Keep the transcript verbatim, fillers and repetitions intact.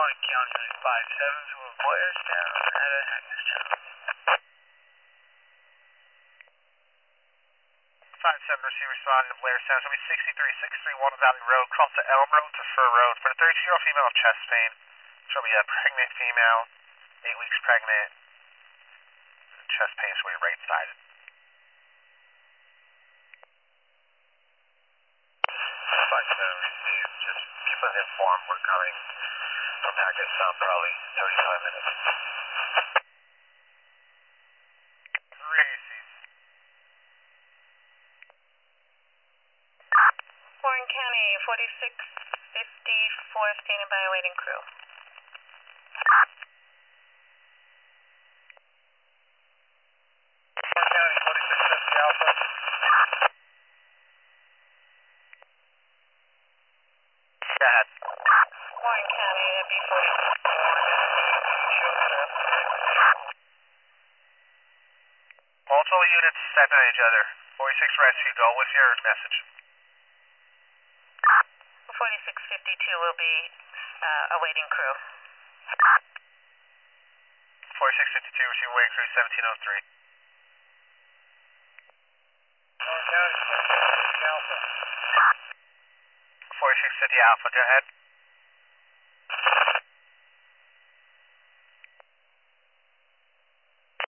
Warren County five seven to Blairstown, out of Hackettstown. five seven, receive responding to Blairstown. It's going to be sixty-three six three one Valley Road, cross to Elm Road to Fur Road. For the thirty-two-year-old female with chest pain, it's going to be a pregnant female, eight weeks pregnant. Chest pain is going to be right-sided. five seven, receive. Just keep us informed. We're coming from Hackettstown, probably thirty-five minutes. three, receive. Warren County, forty-six fifty-four, standing by awaiting crew. Warren County, forty-six fifty Alpha. Go ahead. Warren County, that'd be forty-six. Multiple units set on each other. forty-six rescue, go with your message. forty-six fifty-two will be uh, awaiting crew. forty-six fifty-two, receive waiting crew seventeen oh three. Warren County, forty-six fifty Alpha. forty-six fifty Alpha, go ahead.